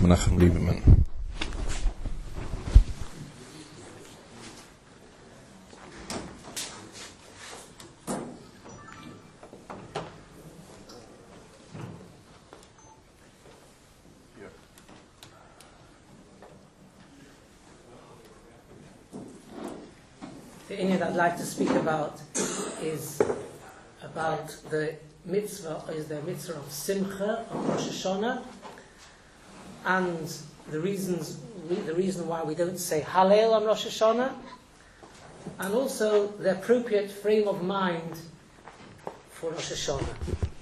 Menachem Lieberman. The inyan that I'd like to speak about is about the mitzvah of Simcha on Rosh Hashanah, and the reason why we don't say Hallel on Rosh Hashanah, and also the appropriate frame of mind for Rosh Hashanah.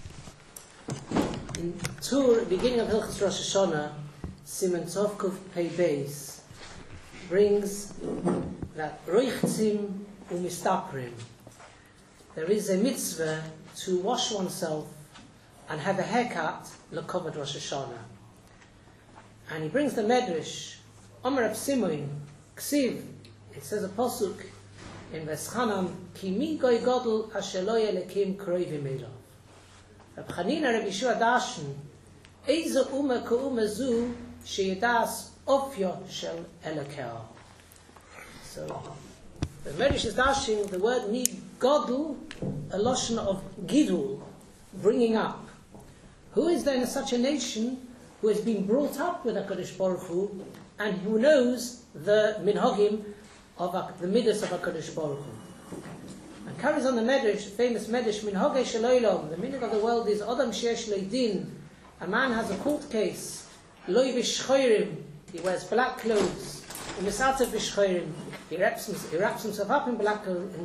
In Tur, beginning of Hilchos Rosh Hashanah, Siman Tov Kuf Pei Beis brings that Roichtzim Umistaprim. There is a mitzvah to wash oneself and have a haircut l'kovod Rosh Hashanah. And he brings the Medrash, Omer Reb Simon, Ksiv, it says a posuk in Veschanam, Ki mi goy godel asher lo yelekim kroivim elov. Reb Chanina Reb Yeshua Dashen, Eizo ume ko ume zu, sheyedas ofyo shel elokeo. So, the Medrash is dashing the word need godel, a lotion of gidul, bringing up. Who is there in such a nation who has been brought up with HaKadosh Baruch Hu and who knows the minhagim of the midas of HaKadosh Baruch Hu? And carries on the Medrash, famous Medrash, minhagei shel olam, the minhag of the world is adam sheyesh lo din. A man has a court case, lo b'shchoirim, he wears black clothes, u'misatev b'shchoirim, he wraps himself up in black clothes.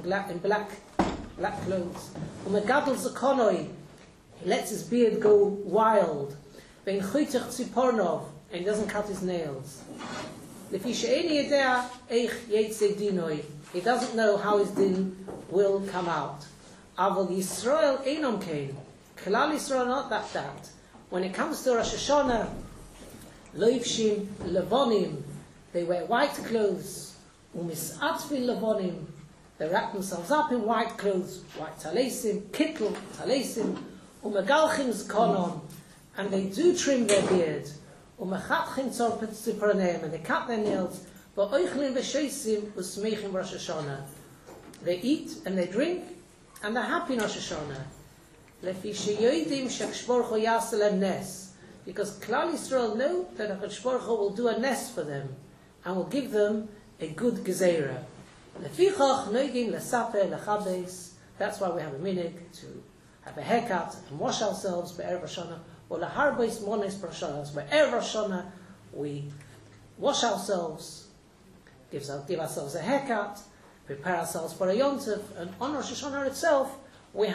U'megadol zakonoi, he lets his beard go wild. Ve'in choytech tzipornov, and he doesn't cut his nails. Lefi she'eni yedea eich yetzei dinoi, he doesn't know how his din will come out. Aval Yisrael einom kein, Klal Yisrael not that. When it comes to Rosh Hashanah, loivshim levonim, they wear white clothes. Umisatfin levonim, they wrap themselves up in white clothes, white talesim, kittel talesim, umegalchim zkonon, and they do trim their beard, umechatchim tzorpet zipraneim, and they cut their nails, va'oichlin v'sheisim usmeichim Rosh Hashanah. They eat and they drink, and they're happy in Rosh Hashanah. Lefi sheyoidim shekdosh Baruch Hu yaselem nes, because Klal Yisrael know that HaKadosh Baruch Hu will do a nes for them, and will give them a good gezerah. Lefichach noigim lesaper lechabes. That's why we have a minhag to have a haircut and wash ourselves be'erev Hashanah, or laharbos mones b'Hashanah. Be'erev Hashanah we wash ourselves, give ourselves a haircut, prepare ourselves for a yontif, and on Rosh Hashanah itself we're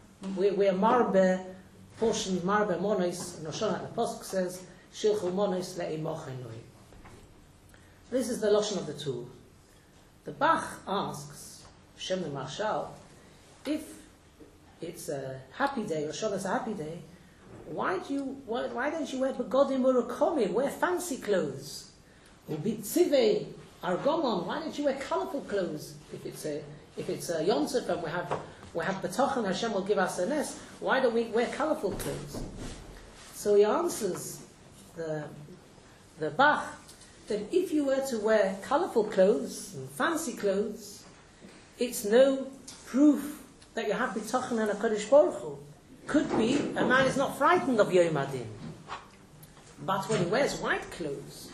marbe portions marbe mones. Rosh Hashanah the pasuk says shilchu mones le'imochenoi. This is the lotion of the two. The Bach asks, Shem the Marshal, if it's a happy day, or Shabbat is a happy day, why don't you wear begodim urukomim, wear fancy clothes? Ubitzivei argomon, why don't you wear colorful clothes? If it's a yontif and we have betochen, Hashem will give us a nest, why don't we wear colorful clothes? So he answers the Bach that if you were to wear colorful clothes and fancy clothes, it's no proof that you have bitochen and a HaKadosh Baruch Hu. Could be a man is not frightened of Yom Adin, but when he wears white clothes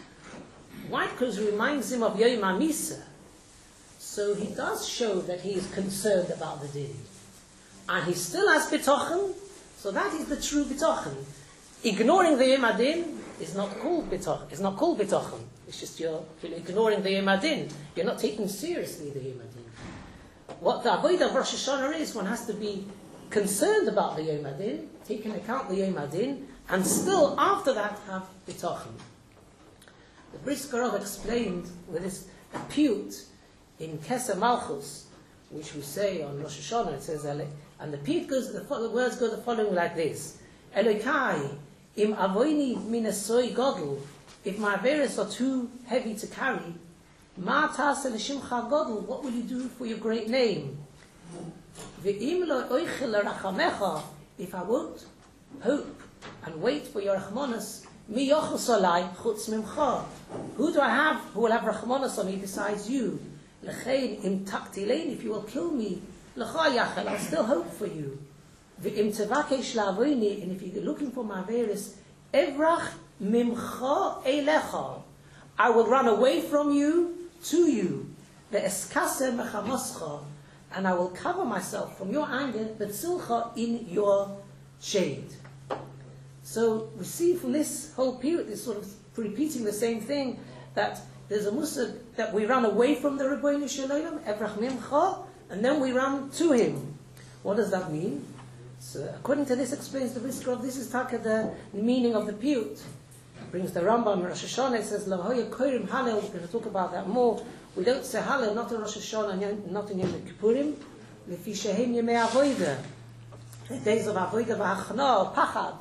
reminds him of Yom HaMisa, so he does show that he is concerned about the din, and he still has bitochen, so that is the true bitochen. Ignoring the Yom Adin is not called bitochen. It's not called bitochen. It's just you're ignoring the Yom Adin. You're not taking seriously the Yom Adin. What the avodah of Rosh Hashanah is, one has to be concerned about the Yom Adin, take into account the Yom Adin, and still after that have bitochen. The Brisker Rav explained with this piyut in Keser Malchus, which we say on Rosh Hashanah. It says, and the piyut goes, the words go the following like this: Elokai im avoini minasoy godel. If my averos are too heavy to carry, ma ta'aseh l'shimcha godel, what will you do for your great name? Ve'im lo oichel l'rachamecha, if I won't hope and wait for your rachmanos, Mi yochus alai chutz mimcha. Who do I have who will have rachmanos on me besides you? Lechein im taktilein, if you will kill me, lecha yachel, I'll still hope for you. V'im tevakesh la'avoini, and if you're looking for my averis, evrach mimcha elecha, I will run away from you to you. Ve'eskase mechamoscha, and I will cover myself from your anger, betzilcha, in your shade. So we see from this whole period, this sort of repeating the same thing, that there's a musad that we run away from the Rebbeinu Shalom, Evrach Mimcha, and then we run to him. What does that mean? So according to this explains the Brisker, this is taka the meaning of the piyut. Brings the Rambam in Rosh Hashanah, it says, Lahoya Korim Halel, we're going to talk about that more. We don't say Halel, not in Rosh Hashanah, not in Yom Kippurim, Lefi Shehem Yemei Avodah, the days of Avodah V'Achna, Pachad.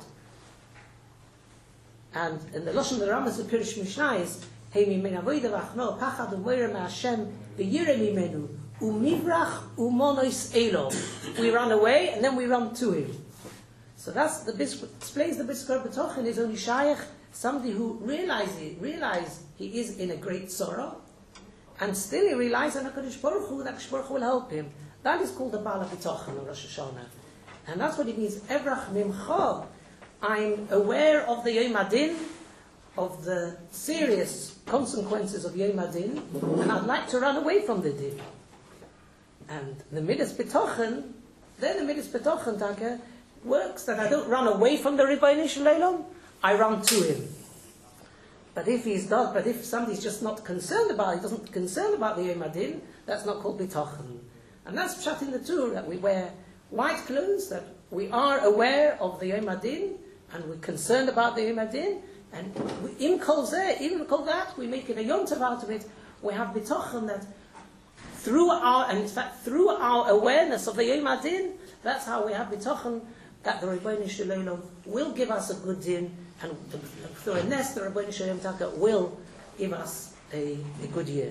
And in the Lashon the Rambam, the Pirush Mishnah is, Heim Yemen Avodah V'Achna, Pachad U'Moira Ma'Hashem, V'Yireh Mimenu, U'Mivrach U'Monois Elo. We run away, and then we run to him. So that's the explains the Brisker B'Tochen is only Shaykh, somebody who realize he is in a great sorrow, and still he relies on HaKadosh Baruch Hu, that HaKadosh Baruch Hu will help him. That is called the Bala B'Tochen of Rosh Hashanah. And that's what it means, Evrach Mimcha. I'm aware of the Yom Adin, of the serious consequences of Yom Adin, and I'd like to run away from the Din. And the Midas B'Tochen, then the Midas B'Tochen, Taka, works that I don't run away from the Rebbeinu Shalom, I run to him. But if somebody's just not concerned about it, doesn't concern about the Yom Adin, that's not called B'Tochen. And that's Pshat in the Torah, that we wear white clothes, that we are aware of the Yom Adin, and we're concerned about the Yom Adin, and in Kol Zeh, even Kol that, we make it a Yom Tov out of it. We have B'Tochen that through our awareness of the Yom Adin, that's how we have B'Tochen, that the Rebbeinu Shalom will give us a good din, and through a nest, the Rebbeinu Shalom Taka will give us a good year.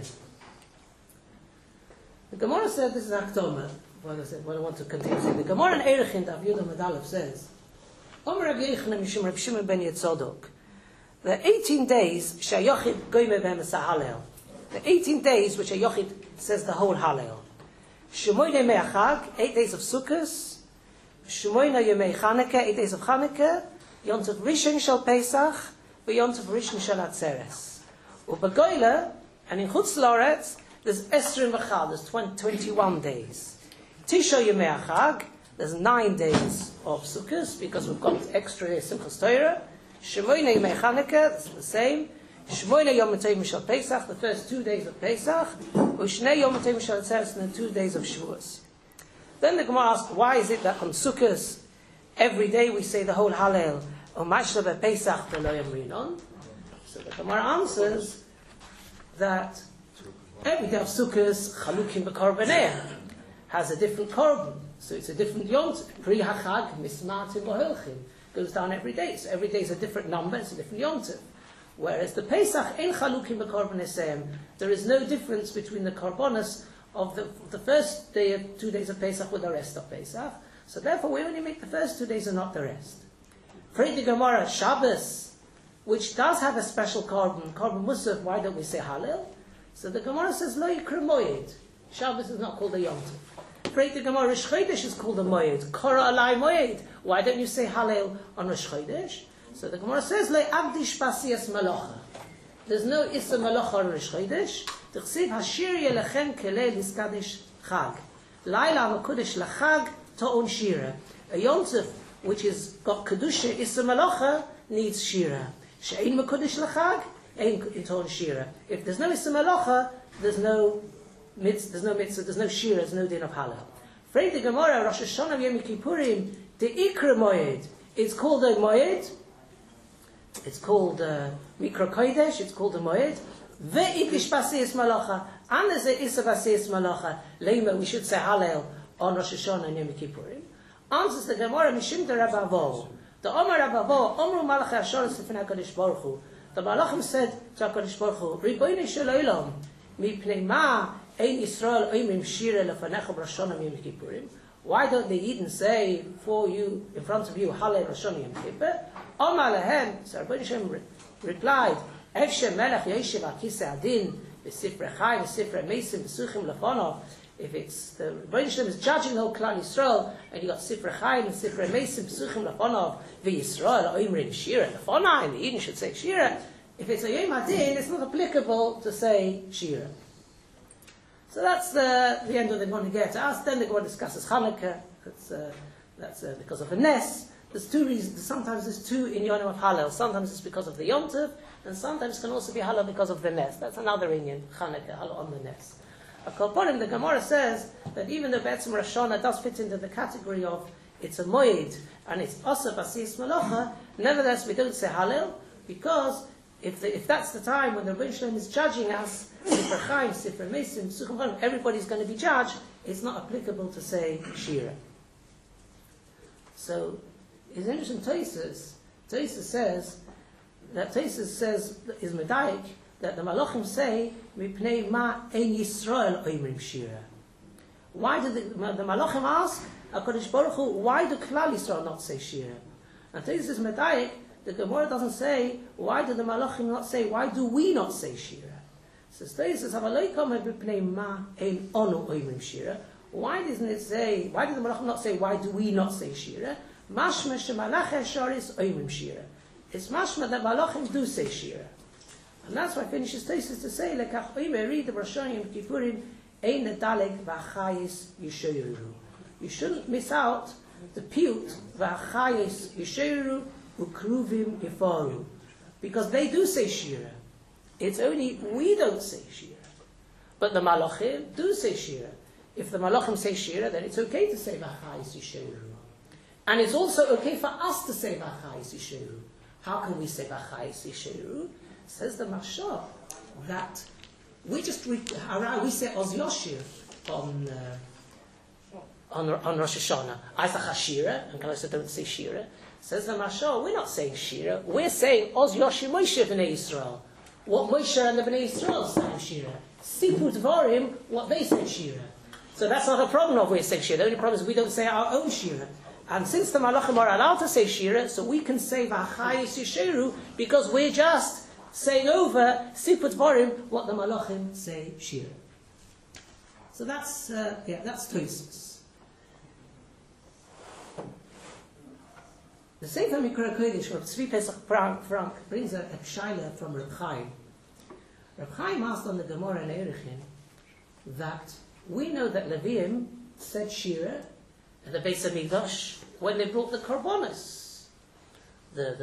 The Gemara said, this is Akdoma, what I want to continue saying. The Gemara in Erechin, Daf Yudam Medalev says, Omer Rav Yochanan Mishum Rav Shimon ben Yitzodok, the 18 days, Shayochid Goyme Behem Halel, the 18 days which a Yochid says the whole Halel. Shemoyne Me'achag, 8 days of Sukkot, Shemoyne Yomei Chanukah, 8 days of Chanukah, Yontav Rishon Shel Pesach, Yontav Rishon Shel Atzeres. U'Begoyle, and in Chutz La'aretz, there's Esrim V'chal, there's 21 days. Tisha Yomei Achag, there's 9 days of Sukkot, because we've got extra Simchas Torah. Shemoyne Yomei Chanukah, that's the same. Shemoyne Yom Tovim Shel Pesach, the first 2 days of Pesach. U'Shnei Yom Tovim Shel Atzeres, and the 2 days of Shavuos. Then the Gemara asks, why is it that on Sukkot, every day we say the whole Hallel, O Mashla Pesach V'lo Yamrinon? So the Gemara answers that every day of Sukkot, Chalukim B'Korbaneh, has a different korban, so it's a different yont. Pri Hachag Mismatim B'Holchim goes down every day, so every day is a different number, it's a different yont. Whereas the Pesach in Chalukim B'Korbanesem, there is no difference between the korbanos of the first day, 2 days of Pesach with the rest of Pesach. So therefore, we only make the first 2 days and not the rest. For the Gemara, Shabbos, which does have a special korban Musaf, why don't we say Hallel? So the Gemara says, Lo Yikra Moed. Shabbos is not called a Yom Tov. For the Gemara, Rosh Chodesh is called a Moed. Kora Alai Moed. Why don't you say Hallel on Rosh Chodesh? So the Gemara says, Lo Avdish Pasiyas Malacha. There's no Issa Malacha on Rosh Chodesh. T'chsiv Hashir Yelechem Kelei Liskadesh Chag. Laila Makudesh Lachag To'on Shira. A Yom Tov which is got Kedusha Issa Malacha needs Shira. She'ein Makudesh Lachag, Ein To'on Shira. If there's no Issa Malacha, there's no mitzvah, there's no Shira, there's no din of Hallel. Frei the Gemara, Rosh Hashanah Yom Kippurim, the Ikra Moed, it's called a Moed, it's called Mikra Kodesh, it's called a Moed, Ve'ikish Basiyas Malacha, and there's a Issa Basiyas Malacha, Leima, we should say Hallel on Rosh Hashanah and Yom Kippurim. Answers the Gemara, Mishim de Rabavo, the Omar Rabavo, Omru Malachi Ashoros Lefnei HaKadosh Baruch Hu, the Malachim said to HaKadosh Baruch Hu, Ribono Shel Olam, Mipnei Ma, Ein Yisrael Oimim Shira Lefanecha B'Rosh Hashanah Yom Kippurim. Why don't they even say for you, in front of you, Hallel Rosh Hashanah Yom Kippur? Omar Lehem, so Rabbi Shem replied, Efshe Melech Yeshiv HaKisei Adin, V'Sifrei Chaim, V'Sifrei Meisim, V'Suchim Lefonov. If it's the Rabbi Shem is judging the whole Klal Yisrael, and you got Sifrei Chaim and Sifrei Meisim, V'Suchim Lefonov, V'Yisrael Oimrim Shira Lefonah, and the Eden should say Shira. If it's a Yom Adin, it's not applicable to say Shira. So that's the end of the Gemara get to us. Then the Gemara discusses Hanukkah. That's because of the Nes. There's two reasons. Sometimes there's two in Yonim of Hallel. Sometimes it's because of the Yom Tov, and sometimes it can also be Hallel because of the Nes. That's another Inyan, Hanukkah, Hallel on the Nes. According the Gemara says that even though Be'etzim Rosh Hashanah does fit into the category of it's a Moed and it's Oseh B'Asiyas Malacha, nevertheless we don't say Hallel because if that's the time when the Rebbe Shalom is judging us, Sifrei Chaim, Sifrei Meisim, Suchim Chaim, everybody's going to be judged, it's not applicable to say Shira. So, it's interesting, Tosfos says, is Medayik, that the Malachim say, Mipnei ma ein Yisrael oimrim Shira. Why do the Malachim ask, HaKadosh Baruch Hu, why do Klal Yisrael not say Shira? And Tosfos is Medayik, the Gemara doesn't say, why do the Malachim not say, why do we not say Shira? So Tosfos says, Shira. Why doesn't it say, why do the Malachim not say, why do we not say Shira? Mashma shemalach sharis oimrim Shira. It's mashma that Malachim do say Shira. And that's why finishes Tosfos to say, lekach oimer read the Rosh Hashanah Yom Kippurim, ein nedaleg v'achayis yishoyru. You shouldn't miss out the piyut v'achayis yishoyru ukruvim yifaru, because they do say Shira. It's only we don't say Shira, but the Malachim do say Shira. If the Malachim say Shira, then it's okay to say v'achayis yishoyru, and it's also okay for us to say v'achayis yishoyru. How can we say v'achayis yishoyru? Says the Mashal that we say Oz Yoshir on Rosh Hashanah. Isach Shira, and Kalosha don't say Shira. Says the Mashal, we're not saying Shira, we're saying Oz Yoshir Moshe B'nai Yisrael. What Moshe and the B'nai Yisrael say Shira. Siput Dvarim, what they say Shira. So that's not a problem of we're saying Shira. The only problem is we don't say our own Shira. And since the Malachim are allowed to say Shira, so we can say V'achayis Yisheru, because we're just saying over Siput Dvarim what the Malachim say Shira. So that's Tosfos. The Sefer Mikra Kodesh, Rav Tzvi Pesach Frank, brings a pshaila from Reb Chaim. Reb Chaim asked on the Gemara in Erechin that we know that Leviim said Shira at the Beis HaMikdash when they brought the Karbonos. The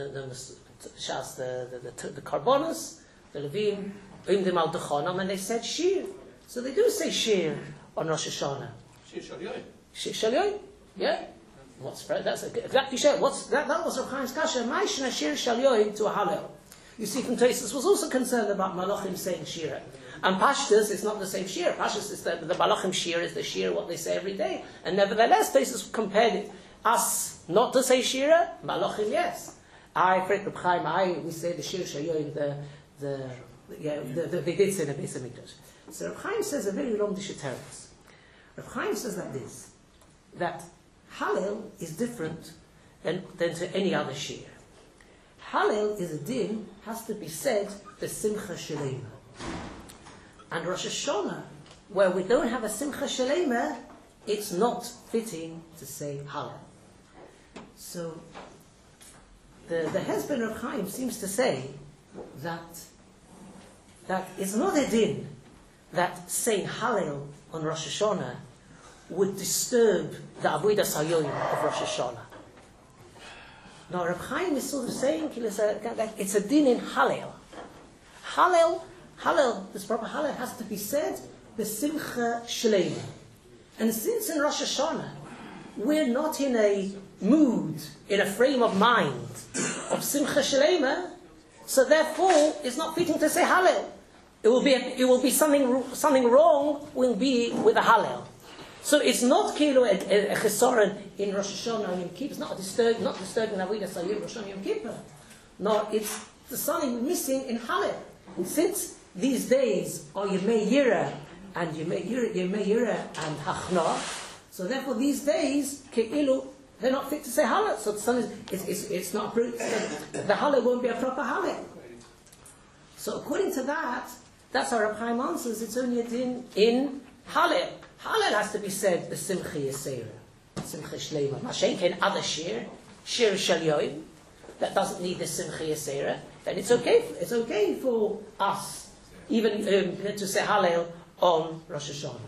Karbonos, the Leviim, Imdim al Dechonam, and they said Shir. So they do say Shir on Rosh Hashanah. Shir Shalyoy. Shir Shalyoy, yeah. That's exactly Shir. That was Rav Chaim's kasha. Ma'ishna Shir Shalyoy to a Hallel. You see from Tosfos was also concerned about Malachim saying Shira. And Pashtus is not the same Shir. Pashtus is the Malachim Shir is the Shir, what they say every day. And nevertheless, Tosfos compared it. Us not to say Shira, Malachim yes. Reb Chaim, we say the Shir Shalyoy, they did say the Beis HaMikdash. So Reb Chaim says a very long disheteres. Reb Chaim says like this, that Hallel is different than to any other Shir. Hallel is a din, has to be said, the Simcha Shalema. And Rosh Hashanah, where we don't have a Simcha Shalema, it's not fitting to say Hallel. So, the Hezben Reb Chaim seems to say that it's not a din that saying Hallel on Rosh Hashanah would disturb the Avodas Hayoyim of Rosh Hashanah. Now, Reb Chaim is sort of saying that it's a din in Hallel. Hallel, this proper Hallel has to be said b'simcha shleima. And since in Rosh Hashanah we're not in a mood, in a frame of mind of simcha shleima, so therefore it's not fitting to say Hallel. It will be something wrong will be with the Hallel. So it's not kilo a chesaron in Rosh Hashanah and Yom Kippur. It's not disturbing Avodas Hayoyim Rosh Hashanah Yom Kippur. No, it's something missing in Hallel. Since these days are Yemei Yira and Hachna, So therefore, these days, ke'ilu, they're not fit to say Hallel. So the son it's not the Hallel won't be a proper Hallel. So according to that, that's how Reb Chaim answers. It's only a din in Hallel. Hallel has to be said the Simcha Yisera, Simcha Shleima. Mashenken other shir Shel Yoim, that doesn't need the Simcha Yisera. Then it's okay. It's okay for us even to say Hallel on Rosh Hashanah.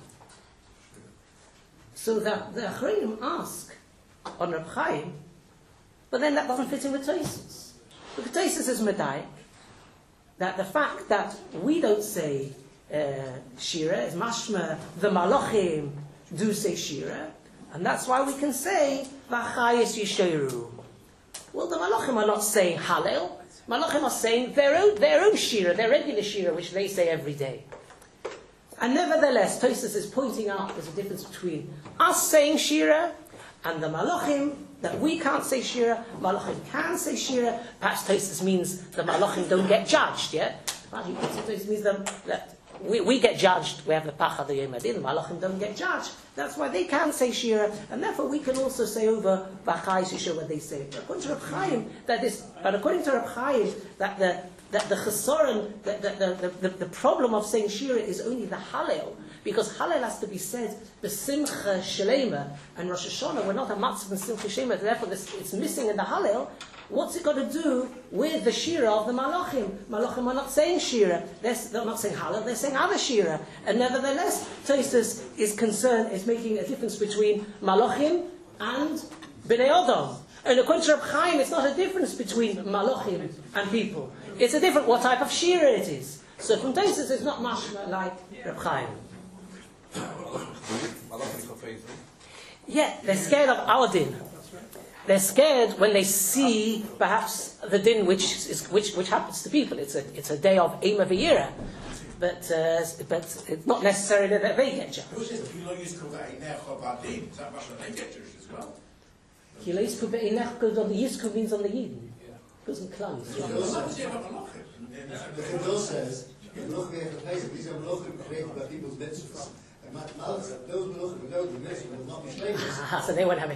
So that the Achronim ask on Reb Chaim, but then that doesn't fit in with Tosfos. Because Tosfos is Medai, that the fact that we don't say Shira is mashma, the Malachim do say Shira, and that's why we can say V'achayis Yishoru. Well, the Malachim are not saying Hallel. Malachim are saying their own Shira, their regular Shira, which they say every day. And nevertheless, Tosfos is pointing out there's a difference between us saying Shira and the Malachim, that we can't say Shira, Malachim can say Shira. Perhaps Tosfos means the Malachim don't get judged, yeah? Tosfos means that we get judged, we have the Pachad of Yom Adin, the Malachim don't get judged. That's why they can say Shira, and therefore we can also say over B'achai Shira what they say. But according to Reb Chaim, that the chesaron, the problem of saying Shira is only the Hallel, because Hallel has to be said b'simcha shalema, and Rosh Hashanah we're not a matzah b'simcha shalema, therefore it's missing in the Hallel. What's it got to do with the Shira of the Malachim? Malachim are not saying Shira. They're not saying Hallel, they're saying other Shira. And nevertheless, Tosfos is making a difference between Malachim and Bnei Adam. And according to Reb Chaim, it's not a difference between Malachim and people. It's a different what type of Shira it is. So from Tosfos, it's not mashma like Reb Chaim. Yeah, they're scared of our din. They're scared when they see perhaps the din which happens to people. It's a day of Eima V'Yira, but it's not necessarily that they get judged. Yisku means on the Yidden. Goes in Klal. The Bill says these are by people's mitzvahs. Those will not be slaves. So they won't have it.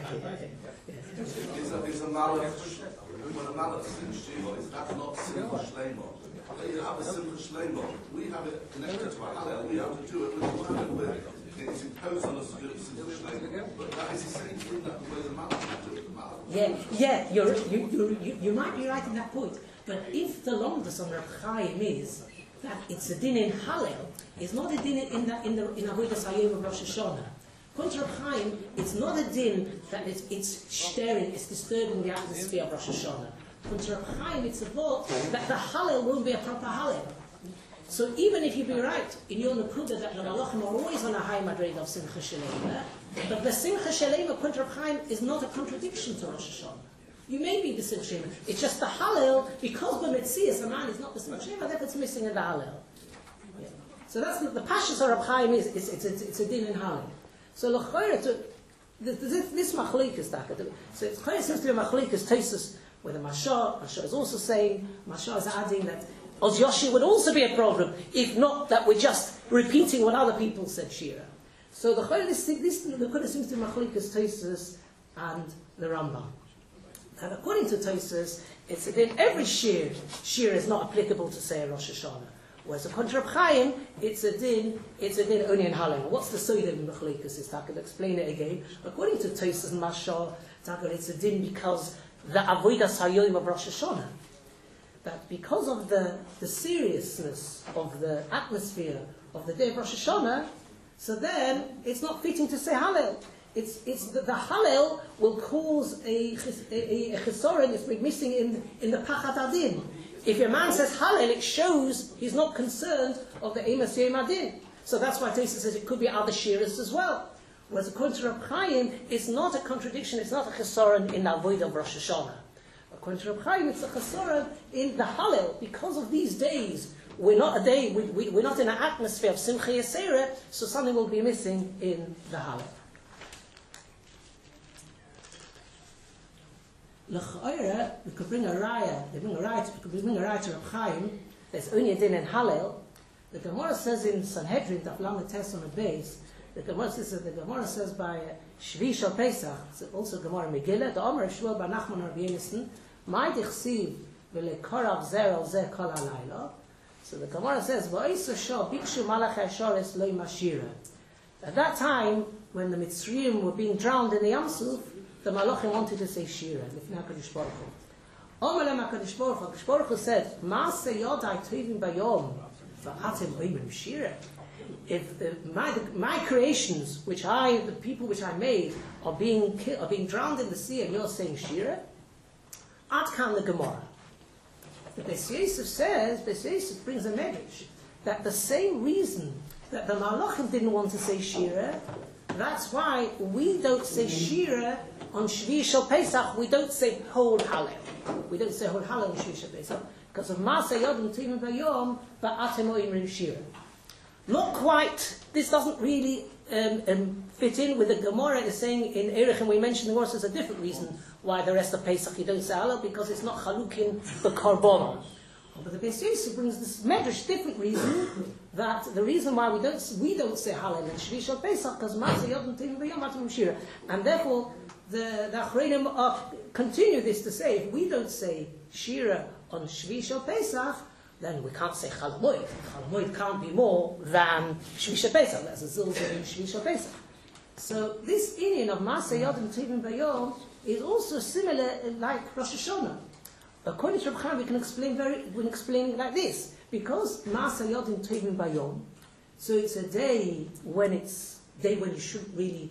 It's a malach. When a malach sins Shema, that's not simcha shleima. You have a simcha shleima. We have it connected to our Hallel. We have to do it with it's imposed on us to do it simcha shleima. But that is the same thing that the way the malach do it. Yeah, you might be right in that point. But if the longest on Reb Chaim is that it's a din in Hallel, it's not a din in Avodas Hayom of Rosh Hashanah. According to Reb Chaim, it's not a din that it's stirring, it's disturbing the atmosphere of Rosh Hashanah. According to Reb Chaim, it's a vote that the Hallel won't be a proper Hallel. So even if you be right in your Nakuda that the Malachim are always on a high madrega of Simcha Shalema, but the Simcha Shalema, according to Reb Chaim, is not a contradiction to Rosh Hashanah. You may be the Simcha Shalema. It's just the Hallel, because the Metzias, the man is not the Simcha Shalema, therefore it's missing in the Hallel. Yeah. So that's the Pashas of Reb Chaim is, it's a din in Hallel. So l'chayra, this machlikas, so it seems to be a machlikas Tosfos, where the Masha is also saying, Masha is adding that Oz Yoshi would also be a problem, if not that we're just repeating what other people said Shira. So the Chayr, this seems to be machlikas Tosfos and the Rambam. And according to Tosfos, it's in every Shira is not applicable to say a Rosh Hashanah. Whereas according to Reb Chaim, it's a din only in Hallel. What's the soid of machlikas? I can explain it again. According to Tosfos and Masha, it's a din because the avodas hayom of Rosh Hashanah. That because of the seriousness of the atmosphere of the day of Rosh Hashanah, so then it's not fitting to say Hallel. It's the Hallel will cause a chesaron, it's missing in the Pachad Adin. If a man says Hallel, it shows he's not concerned of the Eimas Yom Adin. So that's why Tosfos says it could be other shiras as well. Whereas according to Reb Chaim, it's not a contradiction, it's not a chesaron in the avoid of Rosh Hashanah. According to Reb Chaim, it's a chesaron in the Hallel. Because of these days, we're not in an atmosphere of Simcha Yisera, so something will be missing in the Hallel. L'chayra, we could bring a raya. We could bring a raya to Reb Chaim. There's only a din in Hallel. The Gemara says in Sanhedrin, Daf Lamed Tes on the base, The Gemara says by Shvi Shal Pesach, it's also Gemara Megillah, the Omer of Shmuel Bar Nachman Rabbi Yonasan, my dichsiv v'lekorav zer al zeh kol halayla. So the Gemara says, v'oisa shah bikshu malach ha'shares lo mashira. At that time, when the Mitzrayim were being drowned in the Yam Suf, the Malachim wanted to say Shira, Lifnei HaKadosh Baruch Hu. Omer lem HaKadosh Baruch Hu, HaKadosh Baruch Hu said, Ma'aseh yodai tovim bayom, v'atem oimrim Shira. If my creations, the people which I made, are being drowned in the sea, and you're saying Shira, Ad kan the Gemara. The Beis Yosef brings a medrash that the same reason that the Malachim didn't want to say Shira, that's why we don't say Shira on Shvi Shal Pesach. We don't say Hol Halel. We don't say Hol Halel on Shvi Shal Pesach because of Maaseh Yodam Tovim Bayom Va'atem Oimrim Shira. Not quite. This doesn't really fit in with the Gemara is saying in Erechim. We mentioned the Gemara says a different reason why the rest of Pesach you don't say Halal, because it's not Chalukin the Korban. But the Beis Yosef brings this medrash different reason, that the reason why we don't say Halal in Shvi Shal Pesach because Maaseh Yodam Tovim Bayom Va'atem Shira, and therefore the Achreinim continue this to say if we don't say Shira on Shvi Shal Pesach, then we can't say Chol Hamoed. Chol Hamoed can't be more than Shvi Shal Pesach. That's a zilzal in Shvi Shal Pesach. So this inyan of Maaseh Yodam Tovim Bayom is also similar like Rosh Hashanah. According to Reb Chaim, we can explain it like this: because Maaseh Yodam Tovim Bayom, so it's a day when you shouldn't really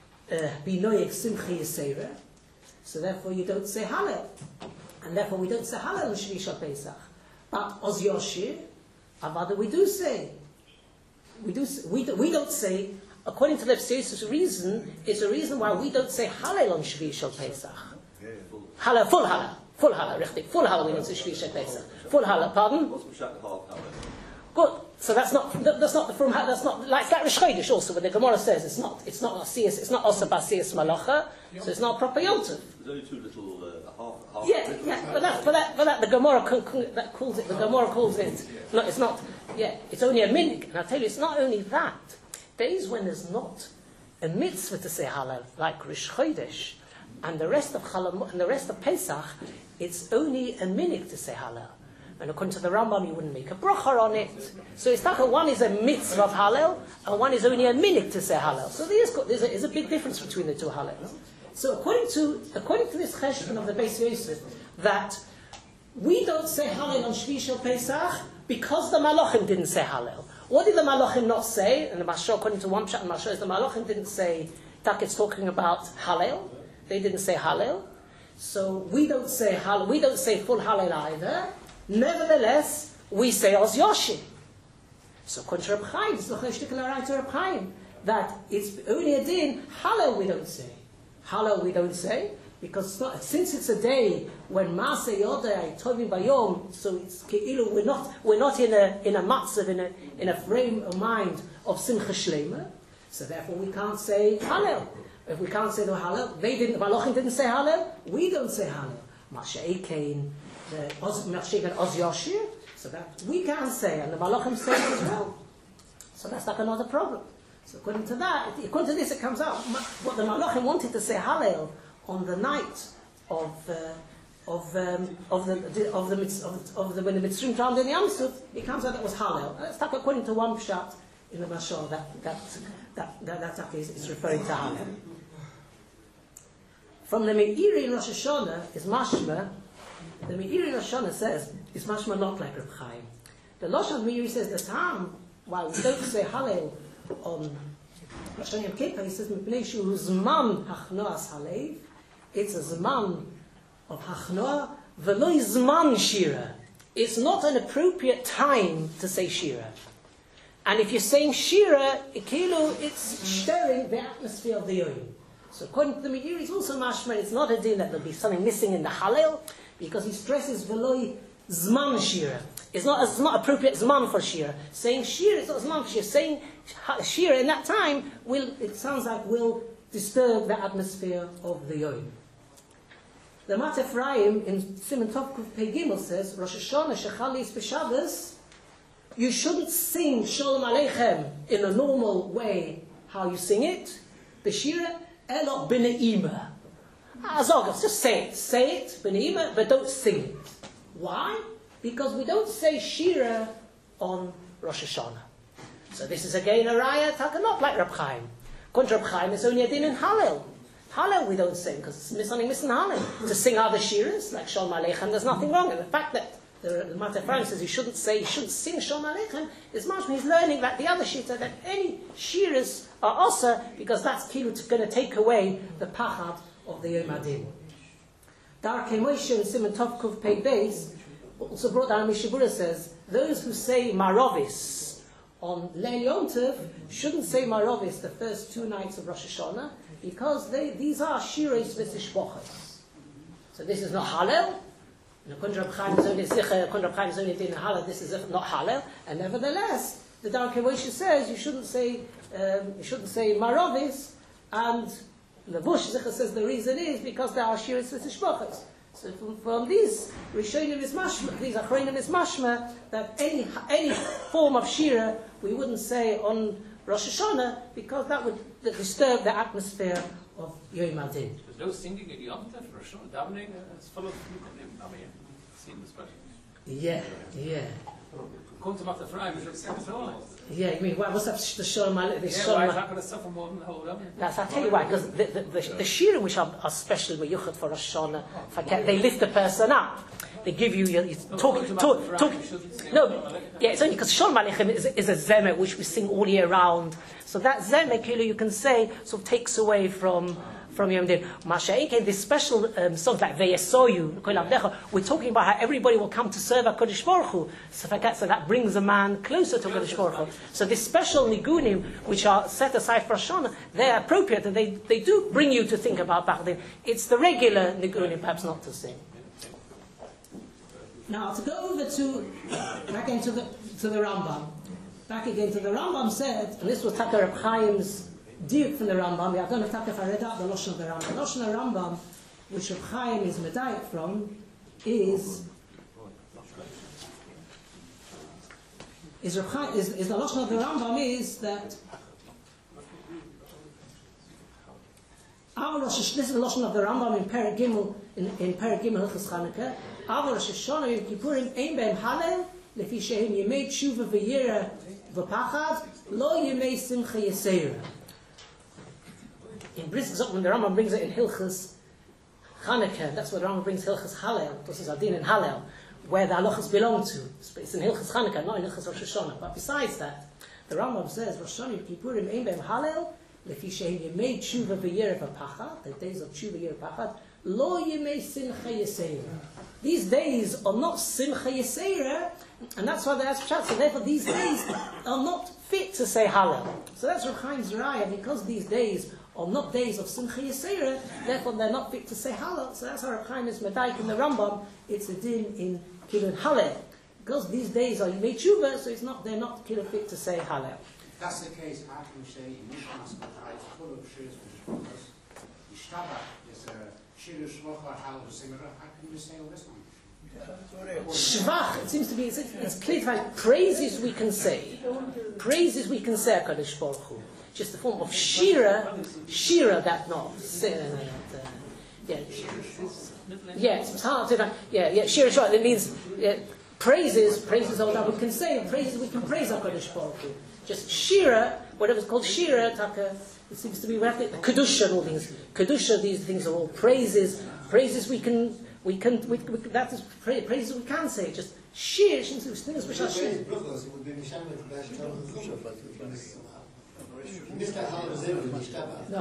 be noyek Simcha Yisera. So therefore, you don't say Halal, and therefore we don't say Halal on Shvi Shal Pesach. But Oz Yoshir, Avada, we do say. We don't say, according to Beis Yosef's reason, it's a reason why we don't say Halal on Shvi Shal Pesach. Halal, full Halal, richtig. Full Halal we don't say Shvi Shal Pesach. Full Halal, pardon? Good. So that's not the from. That's not like Rish Chodesh also, where the Gemara says it's not Asiyas, it's not Osa Basiyas Malacha, so it's not a proper Yontif. There's only two little half. Yeah. But that the Gemara calls it. The Gemara calls it. No, it's not. Yeah, it's only a minig, and I tell you, it's not only that. Days when there's not a mitzvah to say Halal, like Rish Chodesh, and the rest of Pesach, it's only a minig to say Halal. And according to the Rambam, you wouldn't make a bracha on it. So it's like one is a mitzvah of Halal, and one is only a minig to say Halal. So there's a big difference between the two Halals. So according to this cheshbon of the Beis Yosef, that we don't say Halal on Shvi Shal Pesach because the Malachim didn't say Halal. What did the Malachim not say? And the Mashal, according to one pshat and Mashal, is the Malachim didn't say, it's talking about Halal. They didn't say Halal. So we don't say Halal. We don't say full Halal either. Nevertheless, we say Oz Yoshi. So according to Reb Chaim, it's not a shtickler right to Reb Chaim, that it's only a din, Halal we don't say. Halal we don't say, because since it's a day when Maaseh Yodai Tovim Bayom, so it's Ke'ilu, we're not in a matzav, in a frame of mind of Simcha Shlema, so therefore we can't say Halal. If we can't say the Halal, the Malachim didn't say Halal, we don't say Halal. Masha'ekein, the Oz Yoshir, so that we can say, and the Malachim say it as well. So that's like another problem. So according to this, it comes out what the Malachim wanted to say Halal on the night of when the Mitzrayim drowned in the Yam Suf. It comes out that was Halal. That's like according to one pshat in the Mashal that is referring to Halal. From the Meiri in Rosh Hashanah is mashma. The Meiri in Rosh Hashanah says it's mashma not like Reb Chaim. The Lashon Meiri says the time why we don't say Halal on Rosh Hashanah Yom Kippur, he says Mipnei shu zman hachnoas halev. It's a zman of hachnoah v'lo zman shira. It's not an appropriate time to say shira. And if you're saying shira, it's stirring the atmosphere of the yom. So according to the Meiri, it's also mashma. It's not a din that there'll be something missing in the halal, because he stresses v'lo zman shira. It's not appropriate zman for shira. Saying shira is not zman for shira. Saying shira in that time will disturb the atmosphere of the yom. The Mat Ephraim in Siman Tov Kuf Pei Gimel says Rosh Hashanah shechalis b'Shabbos, you shouldn't sing Shalom Aleichem in a normal way how you sing it. The shira elo b'ne'ima. Azogas, just say it, b'ne'ima, but don't sing it. Why? Because we don't say shira on Rosh Hashanah. So this is again a raya, not like Reb Chaim. Contra Reb Chaim is only a din in Hallel. Hallel we don't sing because it's something missing Hallel. To sing other shiras like Shalom Aleichem, there's nothing wrong. And the fact that the Mater Ephraim says you shouldn't sing Shalom Aleichem is much. He's learning that the other shita that any shiras are also because that's going to take away the pachad of the Yom Adin. Darkei Moshe and Simon Tov Kuv Pei Beis also brought down Mishabura says those who say Marovis on Leil Yom Tov shouldn't say Marovis the first 2 nights of Rosh Hashanah because these are Shiros V'Tishbochas. So this is not Hallel. Contra Reb Chaim is only Sicher, Contra Reb Chaim is only din Hallel. This is not Hallel, and nevertheless, the Darkei Moshe says you shouldn't say Marovis, and the Bush Zichar says the reason is because there are Shiros V'Tishbochas. So from these Rishonim is mashma, these Achronim is mashma that any form of shira we wouldn't say on Rosh Hashanah because that would disturb the atmosphere of Yom Adin. There's no singing at Yom Tov, Rosh Hashanah, davening. It's full of singing especially. Yeah. Come to Mater Ephraim, we should sing it all. Yeah, you mean what's that? The Shalom why is that going to suffer more than the whole Yom? I'll tell you why, because the shirim which are special meyuchat for Rosh Hashanah, they lift the person up. They give you talk. No, yeah, it's only because Shalom Aleichem is a zemek which we sing all year round. So that zemek, you can say, sort of takes away from Yom Din. Masha'ike, this special songs like Ve'yesoyu, we're talking about how everybody will come to serve HaKadosh Baruch Hu. So that brings a man closer to HaKadosh Baruch Hu. So this special nigunim, which are set aside for Rosh Hashanah, they're appropriate and they do bring you to think about Bachdin. It's the regular nigunim, perhaps not to sing. Now, to go over back into the Rambam. Back again to the Rambam said, and this was Taka Reb Chaim's diuk from the Rambam. I don't know if I read out the Lashon of the Rambam. The Lashon of the Rambam, which Reb Chaim is medayik from, is the Lashon of the Rambam is that this is the Lashon of the Rambam in Perek Gimel in Perek Gimel Hilchos Chanukah. Avol Rosh Hashanah Yom Kippurim ein beim Hallel lefi shehem yemei tshuva v'yira v'pachad lo yemei simcha yesera. In Bris when the Rambam brings it in Hilchos Chanukah, that's what the Rambam brings Hilchos Hallel. This is Adin in Hallel, where the halachas belong to. It's in Hilchos Chanukah, not in Hilchos Rosh Hashanah. But besides that, the Rambam says Rosh Hashanah Yom Kippurim ein beim Hallel lefi shehem yemei tshuva v'yira v'pachad. The days of tshuva v'yira v'pachad lo yemei simcha yesera. These days are not Simcha Yesera, and that's why they ask Pshat. So therefore, these days are not fit to say Hallel. So that's Reb Chaim's Raya, because these days are not days of Simcha Yesera, therefore they're not fit to say Hallel. So that's how Reb Chaim is medayik in the Rambam. It's a din in Kilun Hallel, because these days are Yimei Tshuva, so they're not Kilun fit to say Hallel. If that's the case, how can you say in Mishmas it's full of shirs and shvochas? Yishtabach is a shir shvocha hal v'simra. How can you say all this one? Shvach, it seems to be, it's clear like praises we can say. Praises we can say HaKadosh Baruch Hu. Just the form of shira that not. It's hard to, shira, it means praises all that we can say, praises we can praise HaKadosh Baruch Hu. Just shira, whatever's called shira, it seems to be, kedusha and all things. Kedusha, these things are all praises we can that is praises we can say. Just shir, things which are shir. No,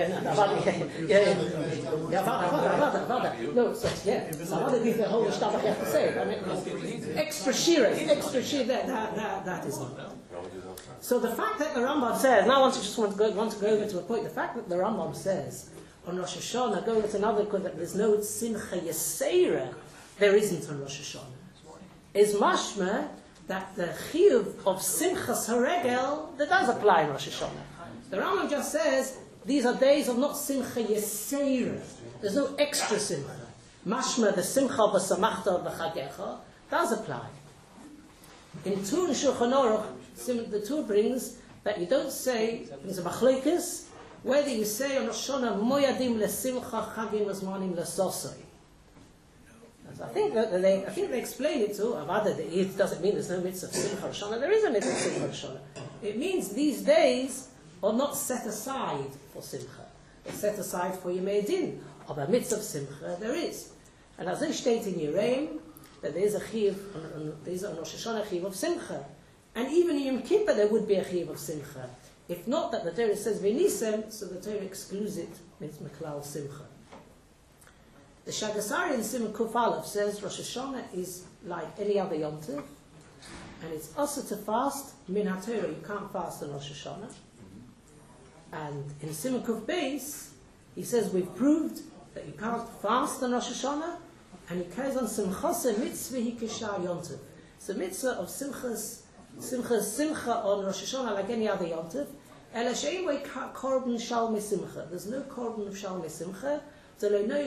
the whole shtabach you have to say. I mean, extra shir, that is not. So the fact that the Rambam says, now I want to go over to a point. The fact that the Rambam says on Rosh Hashanah, go with another point that there's no Simcha Yesera, there isn't on Rosh Hashanah, is mashma that the chiyuv of Simchas Haregel that does apply in Rosh Hashanah. The Rambam just says these are days of not Simcha Yesera. There's no extra Simcha. Mashma the Simcha v'Samachta v'Chagecha does apply. In Tur and Shulchan Aruch, the Tur brings that you don't say, there's a machlokes, whether you say on Rosh Hashanah, moyadim lesimcha chagim azmanim lesosai. I think they explain it too. It doesn't mean there's no mitzvah of Simcha Rosh Hashanah. There is a mitzvah of Simcha Rosh Hashanah. It means these days are not set aside for Simcha. They're set aside for Yemei Din. Of a mitzvah of Simcha, there is. And as they state in Yereim, that there is a chiv, there is a Rosh Hashanah chiv of Simcha. And even in Yom Kippur there would be a chiv of Simcha. If not that the Torah says V'nisem, so the Torah excludes it, means Meklal Simcha. The Shagasari in Simon Kuf Aleph says Rosh Hashanah is like any other Yom Tov, and it's also to fast Min HaTorah. You can't fast on Rosh Hashanah. And in Simon Kuf Beis, he says we've proved that you can't fast on Rosh Hashanah, and he carries on Simchasa Mitzvah Hikashar Yom Tov. So mitzvah of Simcha on Rosh Hashanah like any other Yom Tov. Ela she'en way korban shal Simcha. There's no korban of shal Simcha. There's no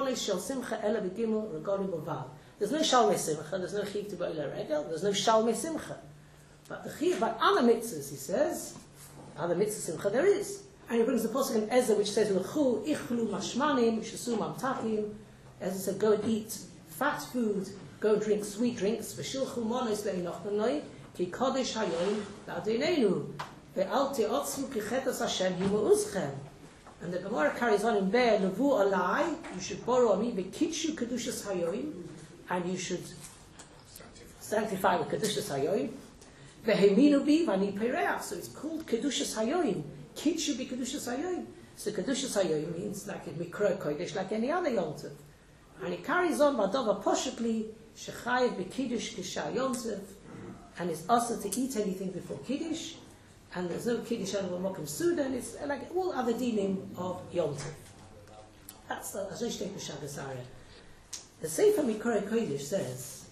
Shalmei Simcha, there's no Chiv to B'Ola Regel, there's no Shalmei Simcha. But the Chiv, by other mitzvahs, he says, other mitzvahs Simcha there is. And he brings the Pasuk in Ezra which says, L'chu ichlu mashmanim, shesu mamtakim. Ezra said, go and eat fat food, go and drink sweet drinks, v'shilchu monos le'inochnoi, ki kodesh hayoim la'adinenu, ve'al te'otzlu ki chetas Hashem himu'uzchem. And the Gemara carries on in Be'er, Levu alai, you should borrow on me, V'kitshu kedushas hayoim, and you should sanctify the kedushas hayoim. V'heminu bi v'ani pereach, so it's called kedushas hayoim. Kitshu bi kedushas hayoim. So kedushas hayoim means like a mikro kodesh, like any other Yom Tov. And it carries on, Badova poshutli, shechayev b'kiddush kisha Yom Tov, and it's also to eat anything before Kiddush. And there's no Kiddush over Mokum Sudan, it's like all other dinim of Yom Tov. That's the Azoshtei Shagasari. The Sefer Mikra Kodesh says,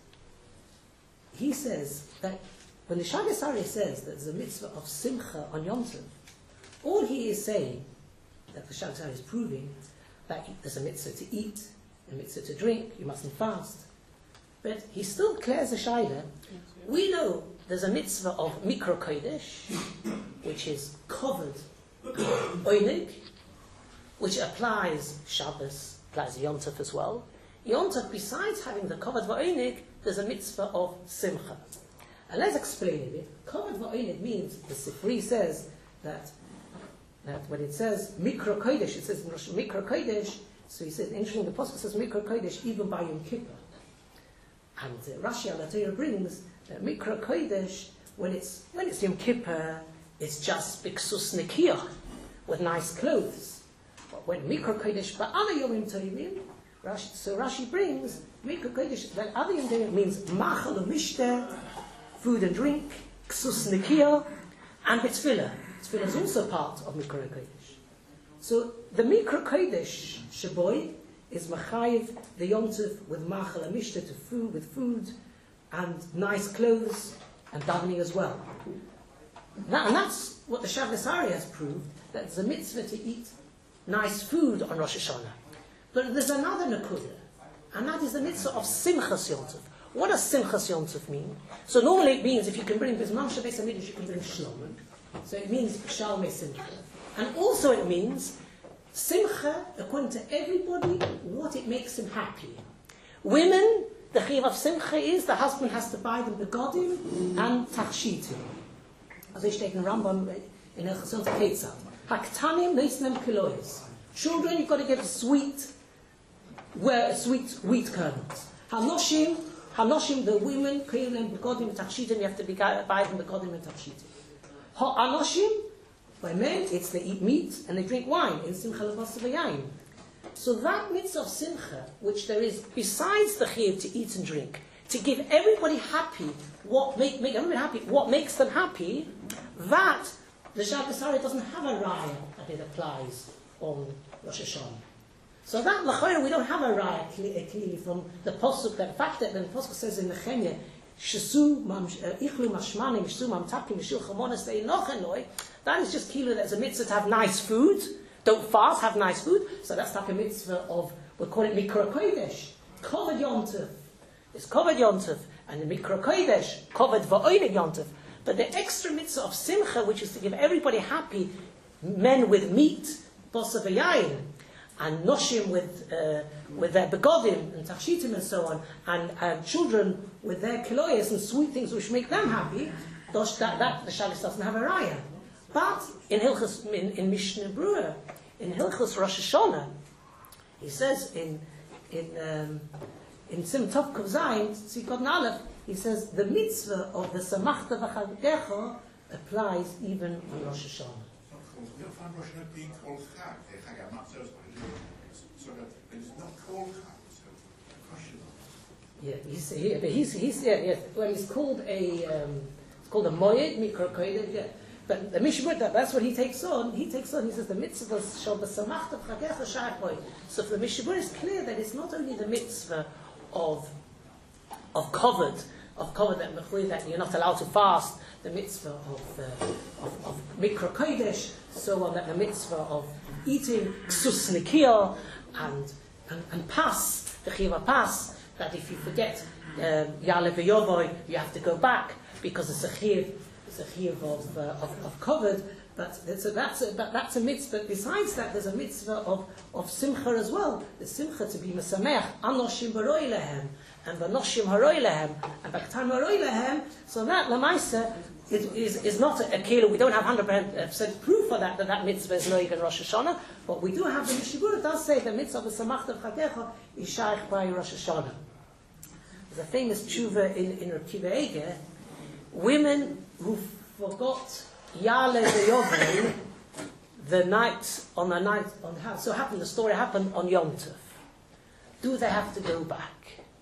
he says that when the Shagasari says that there's a mitzvah of Simcha on Yom Tov, all he is saying, that the Shagasari is proving, that there's a mitzvah to eat, a mitzvah to drink, you mustn't fast. But he still clears the Shaila. We know there's a mitzvah of Mikra Kodesh, which is covered Oinig, which applies Shabbos, applies Yom Tov as well. Yom Tov, besides having the covered V'oinig, there's a mitzvah of Simcha. And let's explain it. Covered V'oinig means, the Sifri says that when it says Mikra Kodesh, it says Mikra Kodesh, so he says, interesting, the Pasuk says Mikra Kodesh even by Yom Kippur. And Rashi al-Torah brings that Mikra Kodesh, when it's Yom Kippur, it's just Biksus Nekiyah, with nice clothes. But when Mikra Kodesh, but other Yomim Tovim, so Rashi brings Mikra Kodesh, that other Yom Tovim means Machal Mishter, food and drink, Ksus Nekiyah, and Tefillah. Tefillah is also part of Mikra Kodesh. So the Mikra Kodesh Shaboy is Machayev the Yom Tov with Machal Mishter to food, with food and nice clothes and davening as well. Now, and that's what the Shagasari has proved, that there's a mitzvah to eat nice food on Rosh Hashanah. But there's another nakuda, and that is the mitzvah of Simchas Yom Tov. What does Simchas Yom Tov mean? So normally it means if you can bring Bisman Shabbat Hamidrash, you can bring Shlomo. So it means Shalmei Simcha. And also it means Simcha, according to everybody, what it makes him happy. Women, the chiv of Simcha is the husband has to buy them begodim and tachshitim. As I state in Rambam in a Chasson Ketzad. Haktanim leisnem kilois. Children, you've got to give sweet wheat kernels. Hanoshim, the women, create them begodim and tachshitim. You have to buy them begodim and tachshitim. Ha'anoshim, by men, it's they eat meat and they drink wine in Simcha Lebas V'Yayin. So that mitzvah of Simcha, which there is besides the chiyuv to eat and drink, to give everybody happy, make everybody happy, what makes them happy, that the Shagasari doesn't have a raya that it applies on Rosh Hashanah. So that l'chayr we don't have a raya clearly from the pasuk. The fact that the pasuk says in Nehemiah, "Shesu ichlu mashmanim, shesu mamtakim, shil chamonas le'inochenoi." That is just kilo. There's a mitzvah to have nice food. Don't fast, have nice food. So that's like a mitzvah of, we call it Mikra Kodesh. Covered Yom Tov. It's covered Yom Tov. And the Mikra Kodesh, covered V'oinig Yom Tov. But the extra mitzvah of simcha, which is to give everybody happy, men with meat, bosa v'yayin, and noshim with their begodim and tachshitim and so on, and children with their kiloyas and sweet things which make them happy, that the Shabbos doesn't have a raya. But in Hilchos, in Mishnah Berurah, in Hilchos Rosh Hashanah, he says in Sim Tov Kov Zayin, Tzikot Aleph, he says the mitzvah of the Samachta v'Chagecha applies even on Rosh Hashanah. Heel van Rosh Hashanah being called Chag. Chag, I'm not so that it's not called Chag. It's Yeah, well, it's called a Moed Mikra Kodesh. Yeah. But the Mishnah, that's what he takes on. He says the mitzvah shall be samachta v'chagecha shayach boy. So for the Mishnah, it's clear that it's not only the mitzvah of covered that you're not allowed to fast, the mitzvah of Mikra Kodesh, so on, that the mitzvah of eating ksus nikiyah and pas, the chiva pas, that if you forget Ya'aleh v'yovoy, you have to go back because it's a chiv of covered. But that's a mitzvah. Besides that, there's a mitzvah of simcha as well. The simcha to be mesameach anoshim baroi lehem and vanoshim haroi lehem and baktan haroi lehem. So that lamaisa is not a kilo. We don't have 100% proof for that mitzvah is not even Rosh Hashanah. But we do have the Mishnah Berurah does say the mitzvah of the samachta v'chagecha is shaykh by Rosh Hashanah. There's a famous tshuva in Reb Kiva Eger. Women who forgot Ya'aleh v'yovel the night, so the story happened on Yom Tov. Do they have to go back?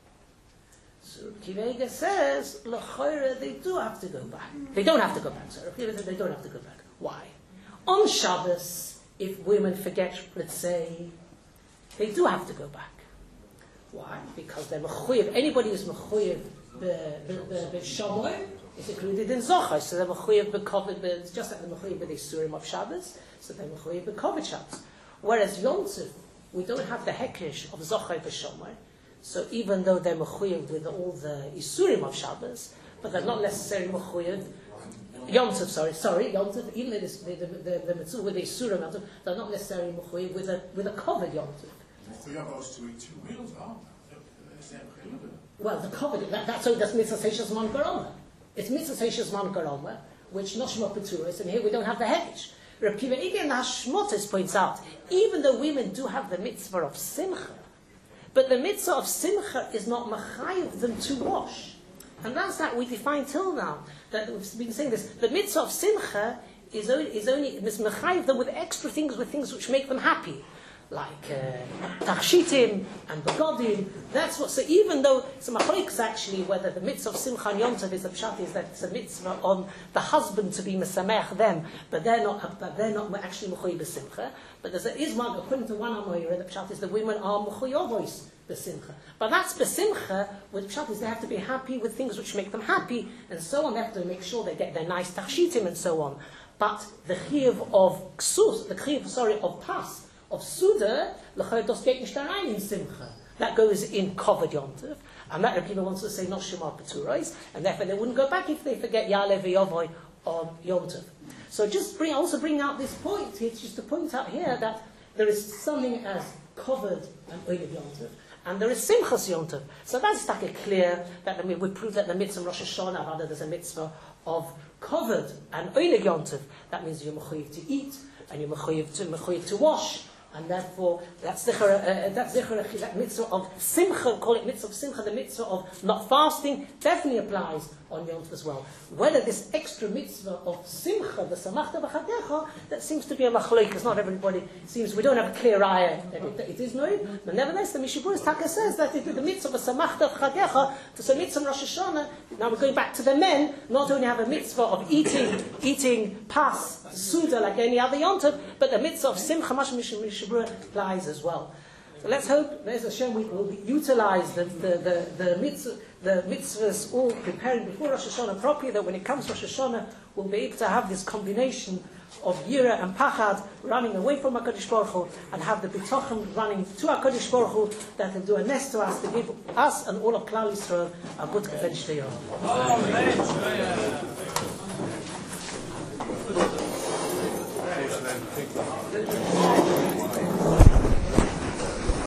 So Kiva Eger says, l'choira, they do have to go back. They don't have to go back, sorry. Kiva says they don't have to go back. Why? On Shabbos, if women forget, let's say, they do have to go back. Why? Because they're mechuyev. Anybody who's mechuyev b'shamoy is included in Zochar, so they're mechuyev b'kovet. It's just like they're mechuyev b'dei surim of Shabbos, so they're mechuyev b'kovet Shabbos. Whereas Yom Tov, we don't have the hekesh of Zochar b'shamoy, so even though they're mechuyev with all the isurim of Shabbos, but they're not necessarily mechuyev. Yom Tov, sorry, Yom Tov. Even the mitzvah with the isurim, they're not necessarily mechuyev with a kovet Yom Tov. to eat 2 meals, aren't they? Well, the covenant, that's mitzvah seishas man garoma. It's mitzvah seishas man garoma, which noshma peturis, and here we don't have the hedge. Reb Kiva Eger in Hashmotes points out, even though women do have the mitzvah of simcha, but the mitzvah of simcha is not machayev them to wash. And that's that we define till now, that we've been saying this. The mitzvah of simcha is only machayev them with extra things, with things which make them happy. Like tachshitim and begodim. That's what. So even though it's a machlokes actually, whether the mitzvah of simcha and yom tov is a pshat, is that it's a mitzvah on the husband to be mesameach them, but they're not actually mechuyev b'simcha. But there is one according to one amoyra, the pshat is the women are mechuyavos b'simcha. But that's b'simcha. With pshat is they have to be happy with things which make them happy, and so on. They have to make sure they get their nice tachshitim and so on. But the chiyuv of ksus, the chiyuv of pas, of Suda, in Simcha. That goes in covered Yom Tov. And that people wants to say not Shema Peturais, and therefore they wouldn't go back if they forget Ya'aleh v'yovoy on Yom Tov. So just bring out this point. It's just to point out here that there is something as covered and Oilev Yom Tov, and there is Simchas Yom Tov. So that's like a clear that we prove that the mitzvah Rosh Hashanah, rather there's a mitzvah of covered and Oilev Yom Tov. That means you're mechuyev to eat and you're mechuyev to wash. And therefore, that mitzvah of simcha, call it mitzvah of simcha, the mitzvah of not fasting, definitely applies on Yom Tov as well. Whether this extra mitzvah of simcha, the samachta v'chagecha, that seems to be a machlok, because not everybody seems, we don't have a clear eye that it is no. But nevertheless, the Mishnah Berurah Taka says that the mitzvah of samachta v'chagecha, to mitzvah Rosh Hashanah, now we're going back to the men, not only have a mitzvah of eating pas, suda, like any other Yom Tov, but the mitzvah of simcha, Mishnah Berurah applies as well. So let's hope, Be'ez Hashem, we will utilize the mitzvahs all preparing before Rosh Hashanah properly, that when it comes to Rosh Hashanah, we'll be able to have this combination of Yira and Pachad running away from HaKadosh Baruch Hu, and have the B'tochen running to HaKadosh Baruch Hu, that will do a nest to us, to give us and all of Klal Yisrael a good Gevench Amen. think.